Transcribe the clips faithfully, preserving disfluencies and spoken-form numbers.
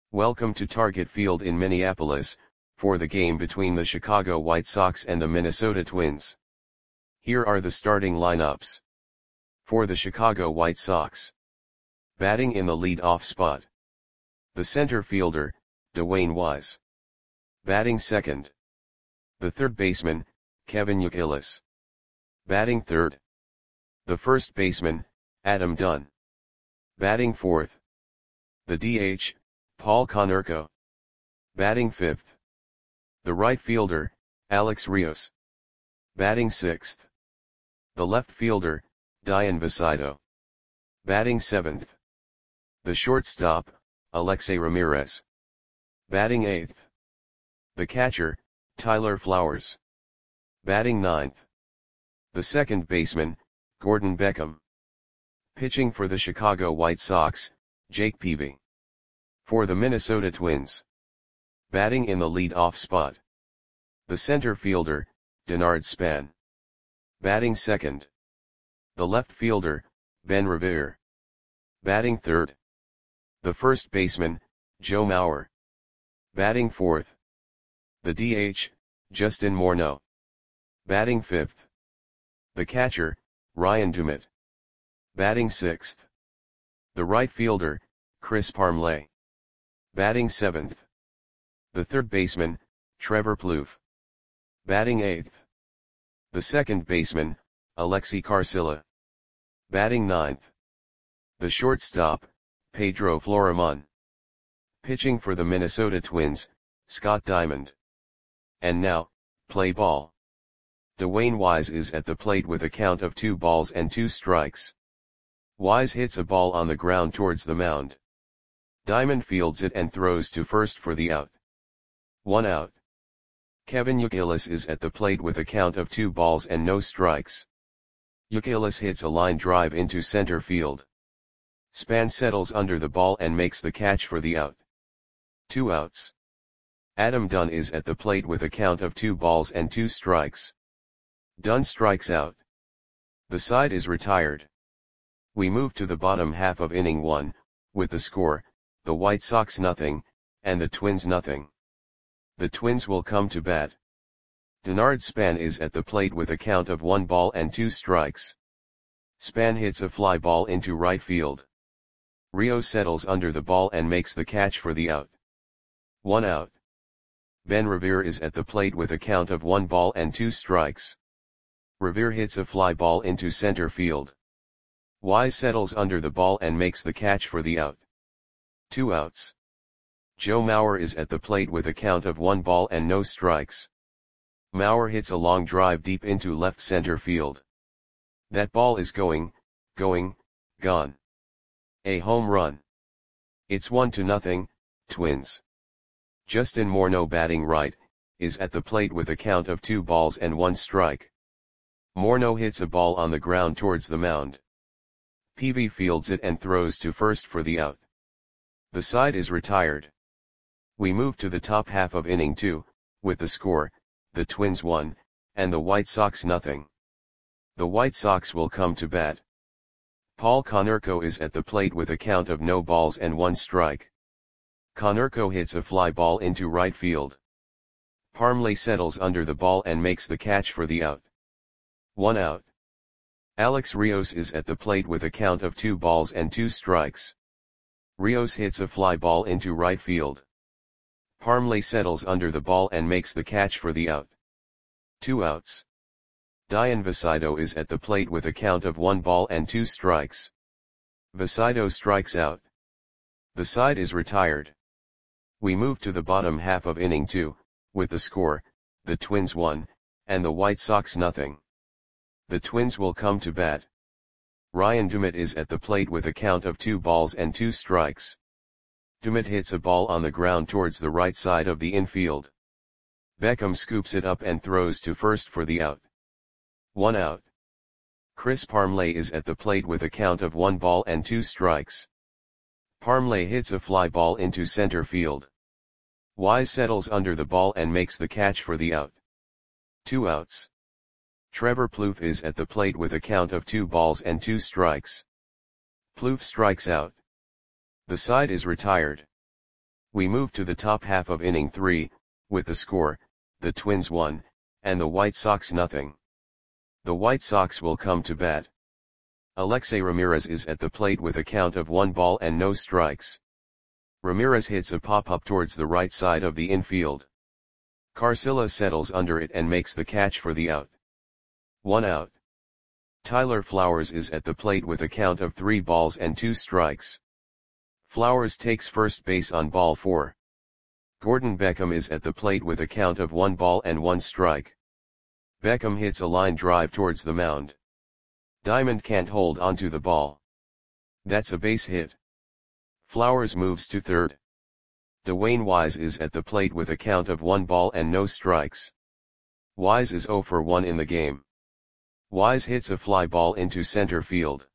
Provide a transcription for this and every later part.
Welcome to Target Field in Minneapolis, for the game between the Chicago White Sox and the Minnesota Twins. Here are the starting lineups. For the Chicago White Sox. Batting in the lead-off spot. The center fielder, Dwayne Wise. Batting second. The third baseman, Kevin Youkilis. Batting third. The first baseman, Adam Dunn. Batting fourth. The D H, Paul Konerko. Batting fifth. The right fielder, Alex Rios. Batting sixth. The left fielder, Dian Visito. Batting seventh. The shortstop, Alexei Ramirez. Batting eighth. The catcher, Tyler Flowers. Batting ninth. The second baseman, Gordon Beckham. Pitching for the Chicago White Sox, Jake Peavy. For the Minnesota Twins. Batting in the lead-off spot. The center fielder, Denard Span. Batting second. The left fielder, Ben Revere. Batting third. The first baseman, Joe Mauer. Batting fourth. The D H, Justin Morneau. Batting fifth. The catcher, Ryan Dumit. Batting sixth. The right fielder, Chris Parmelee. Batting seventh. The third baseman, Trevor Plouffe. Batting eighth. The second baseman, Alexi Carcilla. Batting ninth. The shortstop, Pedro Florimon. Pitching for the Minnesota Twins, Scott Diamond. And now, play ball. Dwayne Wise is at the plate with a count of two balls and two strikes. Wise hits a ball on the ground towards the mound. Diamond fields it and throws to first for the out. One out. Kevin Youkilis is at the plate with a count of two balls and no strikes. Youkilis hits a line drive into center field. Span settles under the ball and makes the catch for the out. Two outs. Adam Dunn is at the plate with a count of two balls and two strikes. Dunn strikes out. The side is retired. We move to the bottom half of inning one, with the score, the White Sox nothing, and the Twins nothing. The Twins will come to bat. Denard Span is at the plate with a count of one ball and two strikes. Span hits a fly ball into right field. Rio settles under the ball and makes the catch for the out. One out. Ben Revere is at the plate with a count of one ball and two strikes. Revere hits a fly ball into center field. Wise settles under the ball and makes the catch for the out. Two outs. Joe Mauer is at the plate with a count of one ball and no strikes. Mauer hits a long drive deep into left center field. That ball is going, going, gone. A home run. It's one to nothing, Twins. Justin Morneau, batting right, is at the plate with a count of two balls and one strike. Morneau hits a ball on the ground towards the mound. Peavy fields it and throws to first for the out. The side is retired. We move to the top half of inning two, with the score, the Twins one, and the White Sox nothing. The White Sox will come to bat. Paul Konerko is at the plate with a count of no balls and one strike. Konerko hits a fly ball into right field. Parmelee settles under the ball and makes the catch for the out. One out. Alex Rios is at the plate with a count of two balls and two strikes. Rios hits a fly ball into right field. Parmelee settles under the ball and makes the catch for the out. Two outs. Dian Visito is at the plate with a count of one ball and two strikes. Visito strikes out. The side is retired. We move to the bottom half of inning two, with the score, the Twins one, and the White Sox nothing. The Twins will come to bat. Ryan Dumit is at the plate with a count of two balls and two strikes. Dumit hits a ball on the ground towards the right side of the infield. Beckham scoops it up and throws to first for the out. One out. Chris Parmelee is at the plate with a count of one ball and two strikes. Parmelee hits a fly ball into center field. Wise settles under the ball and makes the catch for the out. Two outs. Trevor Plouffe is at the plate with a count of two balls and two strikes. Plouffe strikes out. The side is retired. We move to the top half of inning three, with the score, the Twins one, and the White Sox nothing. The White Sox will come to bat. Alexei Ramirez is at the plate with a count of one ball and no strikes. Ramirez hits a pop-up towards the right side of the infield. Carcilla settles under it and makes the catch for the out. One out. Tyler Flowers is at the plate with a count of three balls and two strikes. Flowers takes first base on ball four. Gordon Beckham is at the plate with a count of one ball and one strike. Beckham hits a line drive towards the mound. Diamond can't hold onto the ball. That's a base hit. Flowers moves to third. Dwayne Wise is at the plate with a count of one ball and no strikes. Wise is zero for one in the game. Wise hits a fly ball into center field.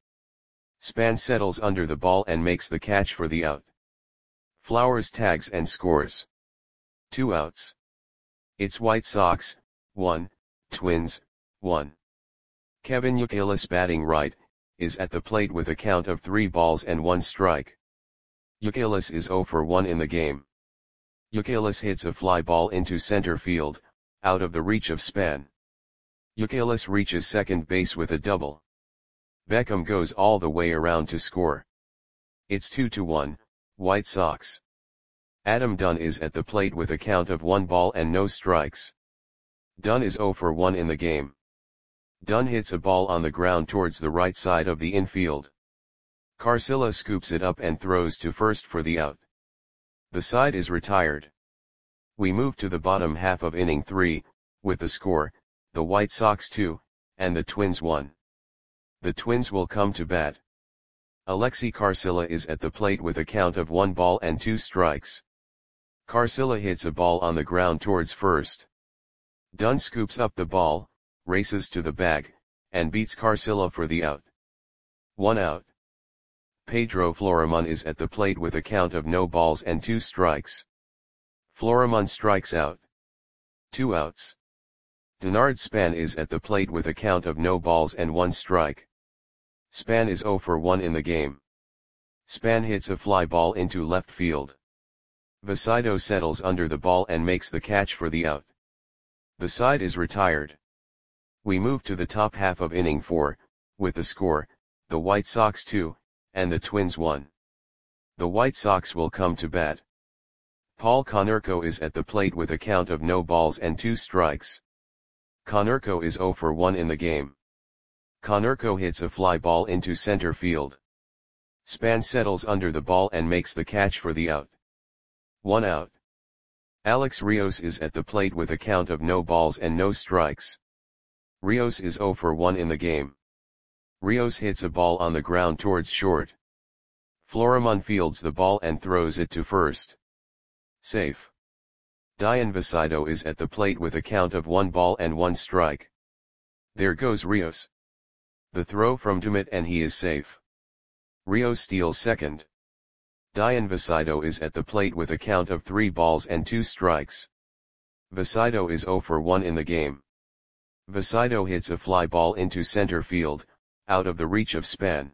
Span settles under the ball and makes the catch for the out. Flowers tags and scores. Two outs. It's White Sox, one, Twins, one. Kevin Youkilis, batting right, is at the plate with a count of three balls and one strike. Youkilis is zero for one in the game. Youkilis hits a fly ball into center field, out of the reach of Span. Youkilis reaches second base with a double. Beckham goes all the way around to score. It's two to one, White Sox. Adam Dunn is at the plate with a count of one ball and no strikes. Dunn is zero for one in the game. Dunn hits a ball on the ground towards the right side of the infield. Carcilla scoops it up and throws to first for the out. The side is retired. We move to the bottom half of inning three, with the score, the White Sox two, and the Twins one. The Twins will come to bat. Alexei Carcilla is at the plate with a count of one ball and two strikes. Carcilla hits a ball on the ground towards first. Dunn scoops up the ball, races to the bag, and beats Carcilla for the out. One out. Pedro Florimon is at the plate with a count of no balls and two strikes. Florimon strikes out. Two outs. Denard Span is at the plate with a count of no balls and one strike. Span is zero for one in the game. Span hits a fly ball into left field. Vasido settles under the ball and makes the catch for the out. The side is retired. We move to the top half of inning four, with the score, the White Sox two, and the Twins one. The White Sox will come to bat. Paul Konerko is at the plate with a count of no balls and two strikes. Konerko is zero for one in the game. Konerko hits a fly ball into center field. Span settles under the ball and makes the catch for the out. One out. Alex Rios is at the plate with a count of no balls and no strikes. Rios is zero for one in the game. Rios hits a ball on the ground towards short. Florimon fields the ball and throws it to first. Safe. Dian Vasido is at the plate with a count of one ball and one strike. There goes Rios. The throw from Dumit and he is safe. Rios steals second. Dian Vasido is at the plate with a count of three balls and two strikes. Vasido is zero for one in the game. Vasido hits a fly ball into center field, out of the reach of Span.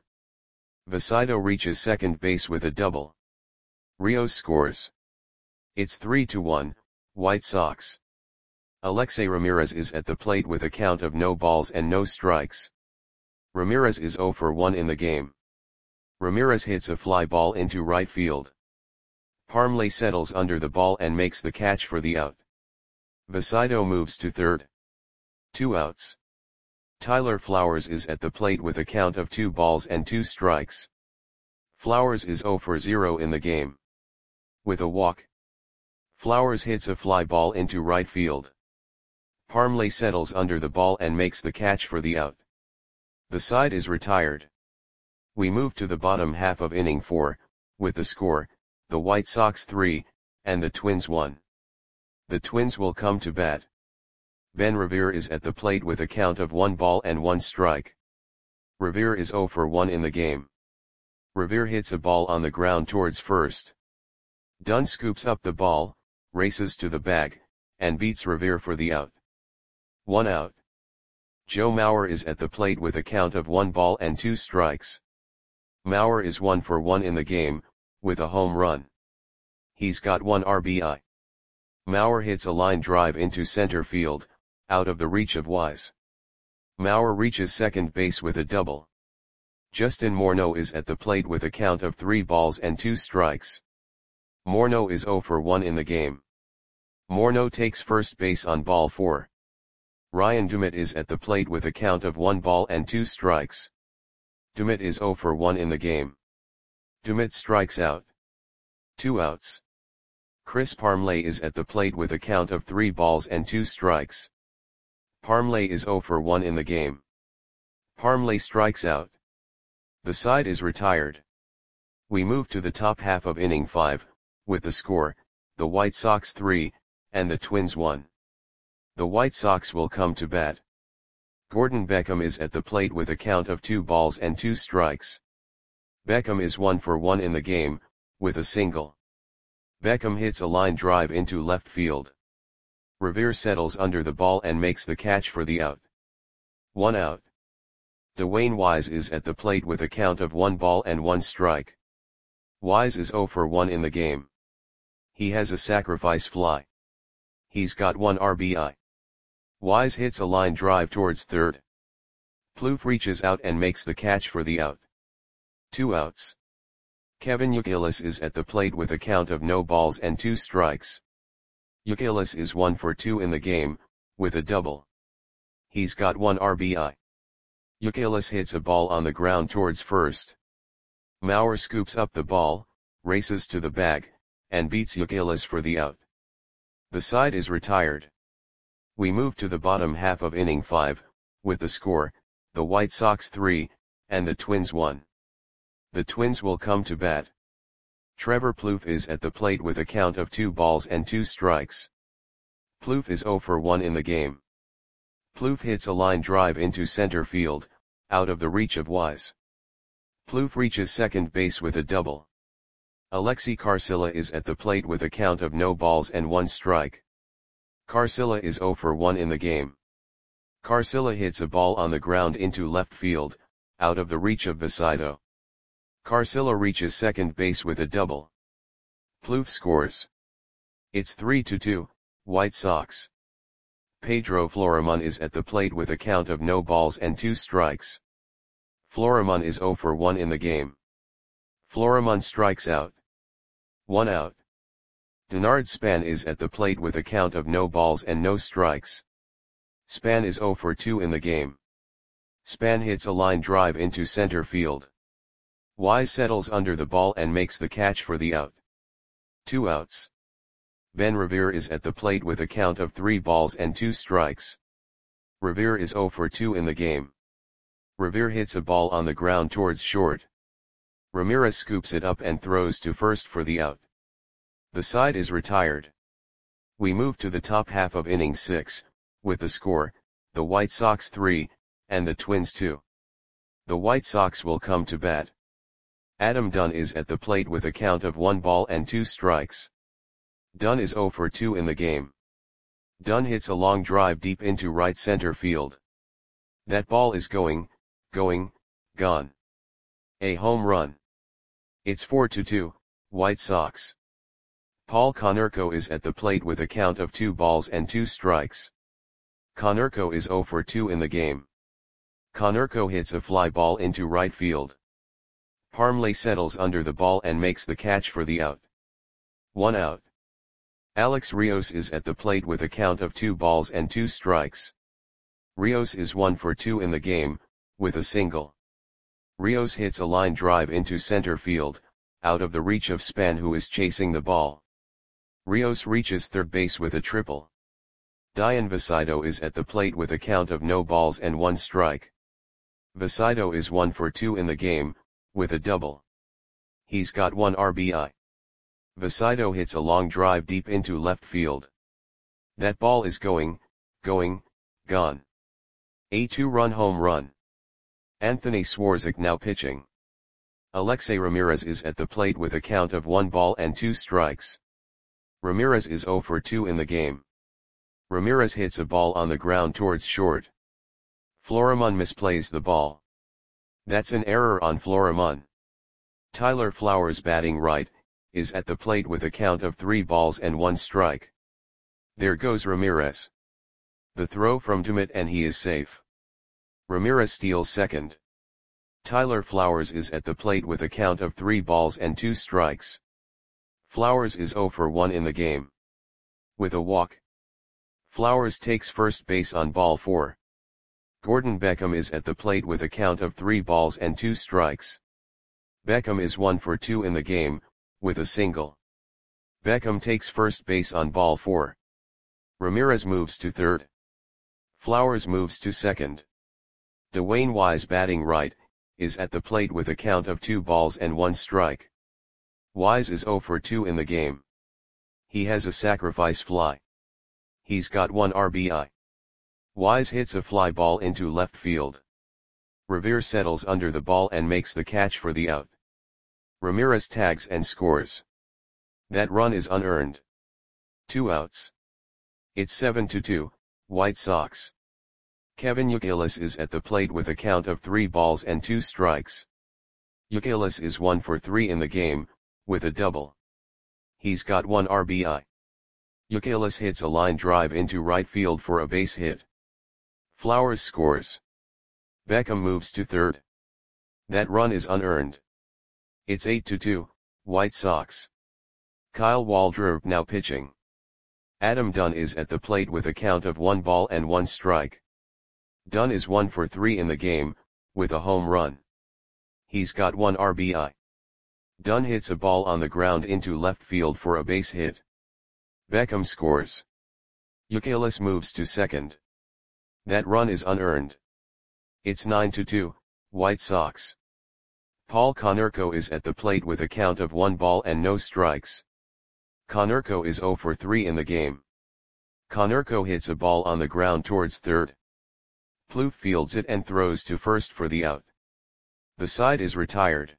Vasido reaches second base with a double. Rios scores. It's three to one, White Sox. Alexei Ramirez is at the plate with a count of no balls and no strikes. Ramirez is zero for one in the game. Ramirez hits a fly ball into right field. Parmley settles under the ball and makes the catch for the out. Vasido moves to third. Two outs. Tyler Flowers is at the plate with a count of two balls and two strikes. Flowers is zero for zero in the game. With a walk. Flowers hits a fly ball into right field. Parmley settles under the ball and makes the catch for the out. The side is retired. We move to the bottom half of inning four, with the score, the White Sox three, and the Twins one. The Twins will come to bat. Ben Revere is at the plate with a count of one ball and one strike. Revere is zero for one in the game. Revere hits a ball on the ground towards first. Dunn scoops up the ball, races to the bag, and beats Revere for the out. One out. Joe Mauer is at the plate with a count of one ball and two strikes. Mauer is one for one in the game, with a home run. He's got one R B I. Mauer hits a line drive into center field, out of the reach of Wise. Mauer reaches second base with a double. Justin Morneau is at the plate with a count of three balls and two strikes. Morneau is zero for one in the game. Morneau takes first base on ball four. Ryan Dumit is at the plate with a count of one ball and two strikes. Dumit is zero for one in the game. Dumit strikes out. Two outs. Chris Parmelee is at the plate with a count of three balls and two strikes. Parmelee is zero for one in the game. Parmelee strikes out. The side is retired. We move to the top half of inning five, with the score, the White Sox three, and the Twins one. The White Sox will come to bat. Gordon Beckham is at the plate with a count of two balls and two strikes. Beckham is one for one in the game, with a single. Beckham hits a line drive into left field. Revere settles under the ball and makes the catch for the out. One out. Dwayne Wise is at the plate with a count of one ball and one strike. Wise is zero for one in the game. He has a sacrifice fly. He's got one R B I. Wise hits a line drive towards third. Plouffe reaches out and makes the catch for the out. Two outs. Kevin Youkilis is at the plate with a count of no balls and two strikes. Youkilis is one for two in the game, with a double. He's got one R B I. Youkilis hits a ball on the ground towards first. Mauer scoops up the ball, races to the bag, and beats Youkilis for the out. The side is retired. We move to the bottom half of inning five, with the score, the White Sox three, and the Twins one. The Twins will come to bat. Trevor Plouffe is at the plate with a count of two balls and two strikes. Plouffe is zero for one in the game. Plouffe hits a line drive into center field, out of the reach of Wise. Plouffe reaches second base with a double. Alexi Carcilla is at the plate with a count of no balls and one strike. Carcilla is zero for one in the game. Carcilla hits a ball on the ground into left field, out of the reach of Vasido. Carcilla reaches second base with a double. Plouffe scores. It's three to two, White Sox. Pedro Florimon is at the plate with a count of no balls and two strikes. Florimon is zero for one in the game. Florimon strikes out. One out. Denard Span is at the plate with a count of no balls and no strikes. Span is zero for two in the game. Span hits a line drive into center field. Wise settles under the ball and makes the catch for the out. Two outs. Ben Revere is at the plate with a count of three balls and two strikes. Revere is zero for two in the game. Revere hits a ball on the ground towards short. Ramirez scoops it up and throws to first for the out. The side is retired. We move to the top half of inning six, with the score, the White Sox three, and the Twins two. The White Sox will come to bat. Adam Dunn is at the plate with a count of one ball and two strikes. Dunn is zero for two in the game. Dunn hits a long drive deep into right center field. That ball is going, going, gone. A home run. It's four to two, White Sox. Paul Konerko is at the plate with a count of two balls and two strikes. Konerko is zero for two in the game. Konerko hits a fly ball into right field. Parmelee settles under the ball and makes the catch for the out. One out. Alex Rios is at the plate with a count of two balls and two strikes. Rios is one for two in the game, with a single. Rios hits a line drive into center field, out of the reach of Span, who is chasing the ball. Rios reaches third base with a triple. Dian Vasido is at the plate with a count of no balls and one strike. Vasido is one for two in the game, with a double. He's got one R B I. Vasido hits a long drive deep into left field. That ball is going, going, gone. A two-run home run. Anthony Swarzak now pitching. Alexei Ramirez is at the plate with a count of one ball and two strikes. Ramirez is zero for two in the game. Ramirez hits a ball on the ground towards short. Florimon misplays the ball. That's an error on Florimon. Tyler Flowers batting right, is at the plate with a count of three balls and one strike. There goes Ramirez. The throw from Dumit and he is safe. Ramirez steals second. Tyler Flowers is at the plate with a count of three balls and two strikes. Flowers is zero for one in the game. With a walk. Flowers takes first base on ball four. Gordon Beckham is at the plate with a count of three balls and two strikes. Beckham is one for two in the game, with a single. Beckham takes first base on ball four. Ramirez moves to third. Flowers moves to second. Dwayne Wise, batting right, is at the plate with a count of two balls and one strike. Wise is zero for two in the game. He has a sacrifice fly. He's got one R B I. Wise hits a fly ball into left field. Revere settles under the ball and makes the catch for the out. Ramirez tags and scores. That run is unearned. Two outs. It's seven to two, White Sox. Kevin Youkilis is at the plate with a count of three balls and two strikes. Youkilis is one for three in the game, with a double. He's got one R B I. Youkilis hits a line drive into right field for a base hit. Flowers scores. Beckham moves to third. That run is unearned. It's eight to two, White Sox. Kyle Waldrop now pitching. Adam Dunn is at the plate with a count of one ball and one strike. Dunn is one for three in the game, with a home run. He's got one R B I. Dunn hits a ball on the ground into left field for a base hit. Beckham scores. Youkilis moves to second. That run is unearned. It's nine to two, White Sox. Paul Konerko is at the plate with a count of one ball and no strikes. Konerko is zero for three in the game. Konerko hits a ball on the ground towards third. Plouffe fields it and throws to first for the out. The side is retired.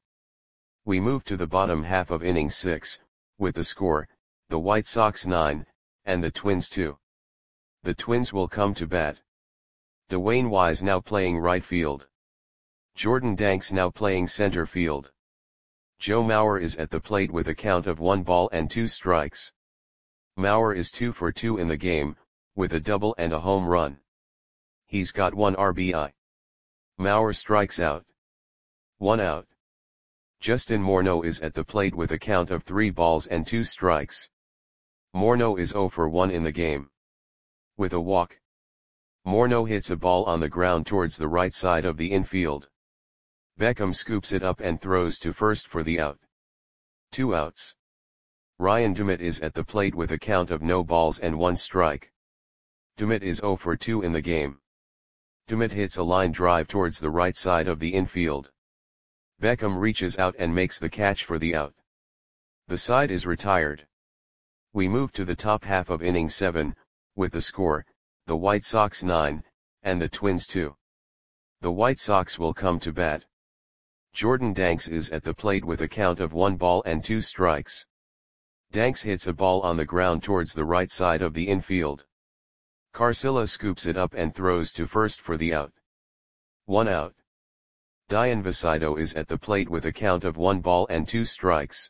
We move to the bottom half of inning six, with the score, the White Sox nine, and the Twins two. The Twins will come to bat. Dwayne Wise now playing right field. Jordan Danks now playing center field. Joe Mauer is at the plate with a count of one ball and two strikes. Mauer is two for two in the game, with a double and a home run. He's got one R B I. Mauer strikes out. One out. Justin Morneau is at the plate with a count of three balls and two strikes. Morneau is zero for one in the game. With a walk. Morneau hits a ball on the ground towards the right side of the infield. Beckham scoops it up and throws to first for the out. Two outs. Ryan Dumit is at the plate with a count of no balls and one strike. Dumit is zero for two in the game. Dumit hits a line drive towards the right side of the infield. Beckham reaches out and makes the catch for the out. The side is retired. We move to the top half of inning seven, with the score, the White Sox nine, and the Twins two. The White Sox will come to bat. Jordan Danks is at the plate with a count of one ball and two strikes. Danks hits a ball on the ground towards the right side of the infield. Carcilla scoops it up and throws to first for the out. One out. Dian Vasido is at the plate with a count of one ball and two strikes.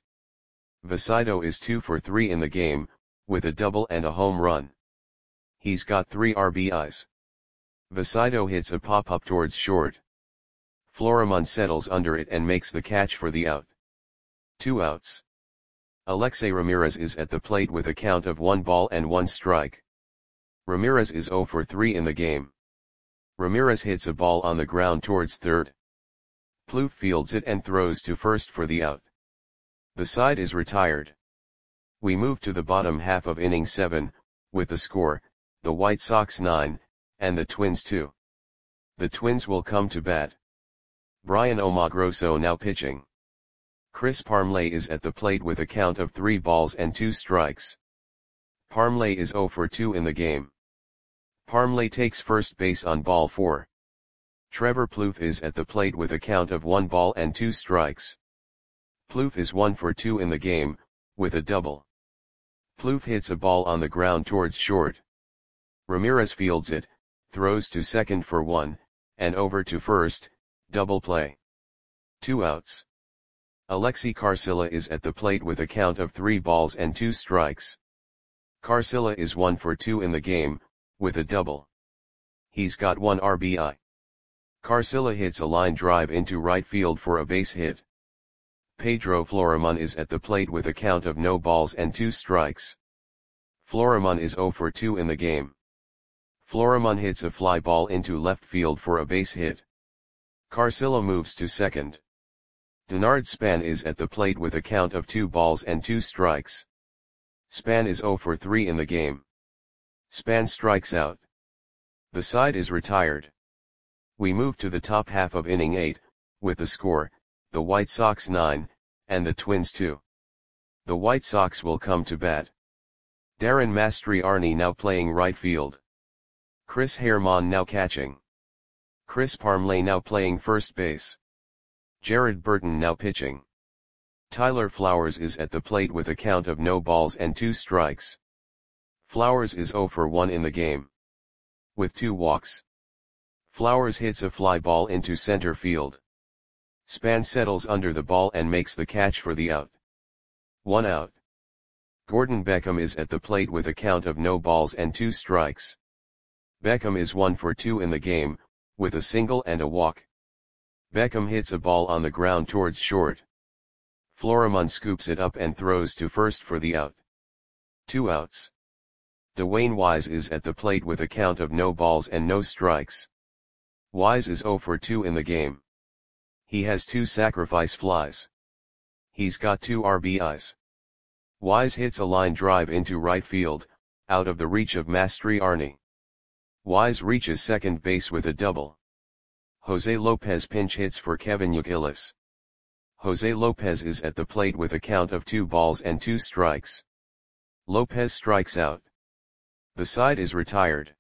Vasido is two for three in the game, with a double and a home run. He's got three R B Is. Vasido hits a pop-up towards short. Florimon settles under it and makes the catch for the out. Two outs. Alexei Ramirez is at the plate with a count of one ball and one strike. Ramirez is zero for three in the game. Ramirez hits a ball on the ground towards third. Plouffe fields it and throws to first for the out. The side is retired. We move to the bottom half of inning seven, with the score, the White Sox nine, and the Twins two. The Twins will come to bat. Brian Omagroso now pitching. Chris Parmelee is at the plate with a count of three balls and two strikes. Parmelee is zero for two in the game. Parmelee takes first base on ball four. Trevor Plouffe is at the plate with a count of one ball and two strikes. Plouffe is one for two in the game, with a double. Plouffe hits a ball on the ground towards short. Ramirez fields it, throws to second for one, and over to first, double play. Two outs. Alexei Karsila is at the plate with a count of three balls and two strikes. Karsila is one for two in the game, with a double. He's got one R B I. Karsila hits a line drive into right field for a base hit. Pedro Florimon is at the plate with a count of no balls and two strikes. Florimon is zero for two in the game. Florimon hits a fly ball into left field for a base hit. Karsila moves to second. Denard Span is at the plate with a count of two balls and two strikes. Span is zero for three in the game. Span strikes out. The side is retired. We move to the top half of inning eight, with the score, the White Sox nine, and the Twins two. The White Sox will come to bat. Darren Mastriani now playing right field. Chris Herrmann now catching. Chris Parmelee now playing first base. Jared Burton now pitching. Tyler Flowers is at the plate with a count of no balls and two strikes. Flowers is zero for one in the game, with two walks. Flowers hits a fly ball into center field. Span settles under the ball and makes the catch for the out. One out. Gordon Beckham is at the plate with a count of no balls and two strikes. Beckham is one for two in the game, with a single and a walk. Beckham hits a ball on the ground towards short. Florimon scoops it up and throws to first for the out. Two outs. Dwayne Wise is at the plate with a count of no balls and no strikes. Wise is zero for two in the game. He has two sacrifice flies. He's got two R B Is. Wise hits a line drive into right field, out of the reach of Mastriani. Wise reaches second base with a double. Jose Lopez pinch hits for Kevin Youkilis. Jose Lopez is at the plate with a count of two balls and two strikes. Lopez strikes out. The side is retired.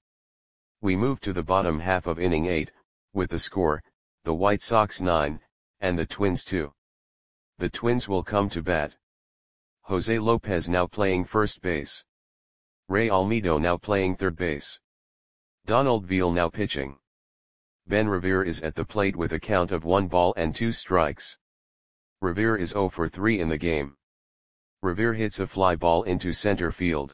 We move to the bottom half of inning eight, with the score, the White Sox nine, and the Twins two. The Twins will come to bat. Jose Lopez now playing first base. Ray Almedo now playing third base. Donald Veal now pitching. Ben Revere is at the plate with a count of one ball and two strikes. Revere is zero for three in the game. Revere hits a fly ball into center field.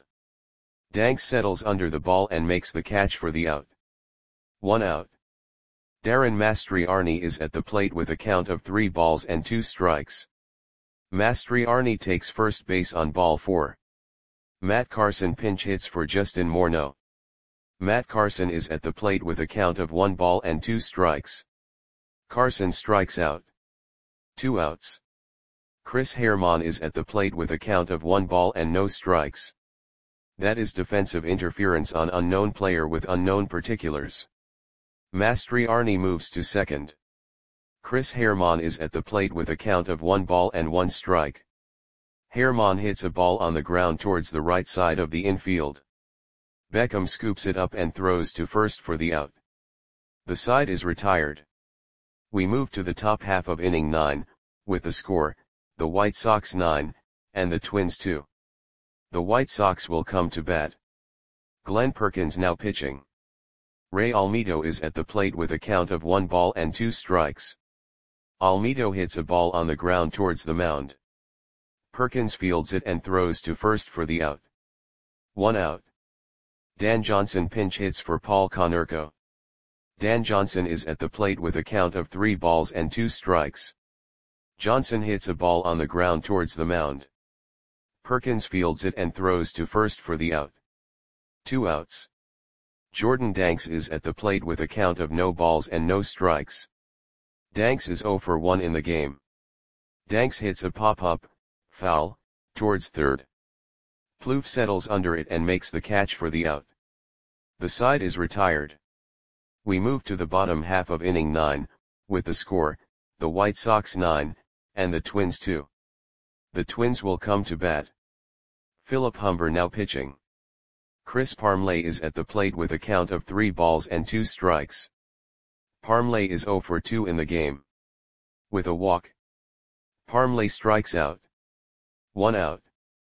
Danks settles under the ball and makes the catch for the out. One out. Darren Mastriani is at the plate with a count of three balls and two strikes. Mastriani takes first base on ball four. Matt Carson pinch hits for Justin Morneau. Matt Carson is at the plate with a count of one ball and two strikes. Carson strikes out. Two outs. Chris Herrmann is at the plate with a count of one ball and no strikes. That is defensive interference on unknown player with unknown particulars. Mastriani moves to second. Chris Herrmann is at the plate with a count of one ball and one strike. Herrmann hits a ball on the ground towards the right side of the infield. Beckham scoops it up and throws to first for the out. The side is retired. We move to the top half of inning nine, with the score, the White Sox nine, and the Twins two. The White Sox will come to bat. Glenn Perkins now pitching. Ray Almedo is at the plate with a count of one ball and two strikes. Almedo hits a ball on the ground towards the mound. Perkins fields it and throws to first for the out. One out. Dan Johnson pinch hits for Paul Konerko. Dan Johnson is at the plate with a count of three balls and two strikes. Johnson hits a ball on the ground towards the mound. Perkins fields it and throws to first for the out. Two outs. Jordan Danks is at the plate with a count of no balls and no strikes. Danks is zero for one in the game. Danks hits a pop-up, foul, towards third. Plouffe settles under it and makes the catch for the out. The side is retired. We move to the bottom half of inning nine, with the score, the White Sox nine, and the Twins two. The Twins will come to bat. Philip Humber now pitching. Chris Parmelee is at the plate with a count of three balls and two strikes. Parmelee is zero for two in the game, with a walk. Parmelee strikes out. One out.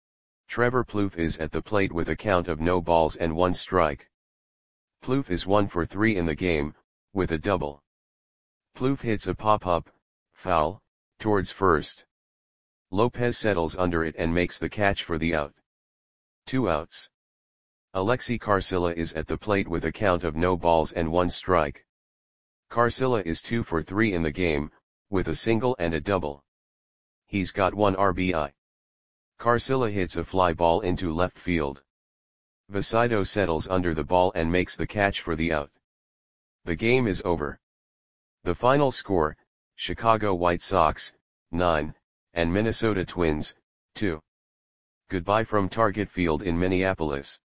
Trevor Plouffe is at the plate with a count of no balls and one strike. Plouffe is one for three in the game, with a double. Plouffe hits a pop-up, foul, towards first. Lopez settles under it and makes the catch for the out. Two outs. Alexi Carcilla is at the plate with a count of no balls and one strike. Carcilla is two for three in the game, with a single and a double. He's got one R B I. Carcilla hits a fly ball into left field. Vasido settles under the ball and makes the catch for the out. The game is over. The final score, Chicago White Sox, nine, and Minnesota Twins, two. Goodbye from Target Field in Minneapolis.